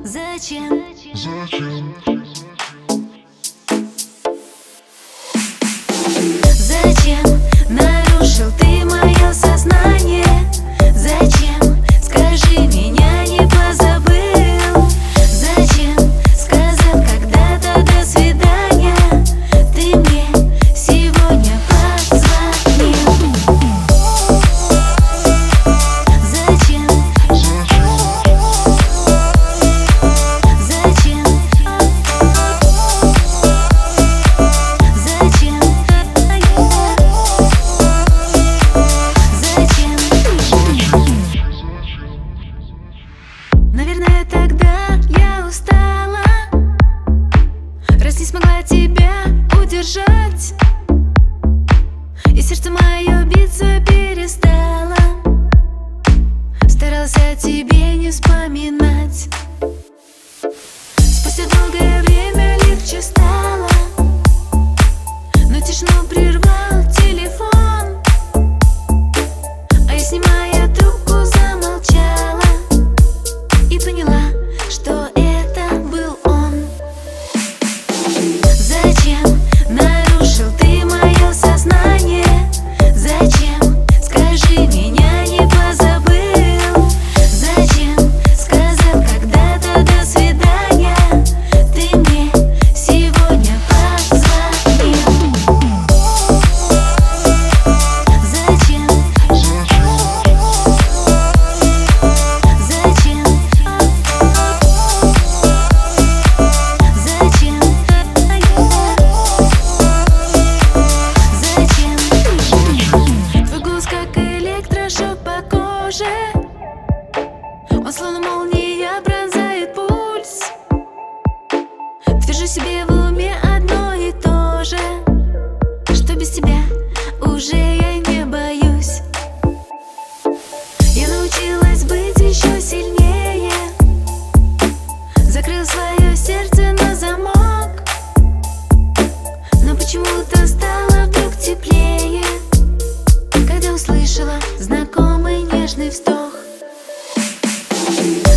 Зачем? Зачем нарушил ты мое сознание? Зачем, скажи, меня не позабыл? Зачем сказал когда-то до свидания? Ты мне сегодня позвонил. Зачем? Зачем? Наверное, тогда я устала, раз не смогла тебя удержать, и сердце мое биться перестало. Старалась о тебе не вспоминать. Спустя долгое время легче стало, но тишину прервал телефон, а я, снимая трубку, замолчала и поняла, что это был он. Зачем нарушил ты мое сознание? Зачем, скажи, меня не позабыл? Зачем сказал когда-то до свидания? Ты мне сегодня позвонил. Зачем? Зачем? Твой голос как электрошок по коже, он словно молния пронзает пульс. Твержу себе в уме одно и то же, что без тебя уже я не боюсь. Я научилась быть еще сильнее, закрыл свое сердце на замок, но почему-то стало вдруг теплее, когда услышала знакомый нежный вздох.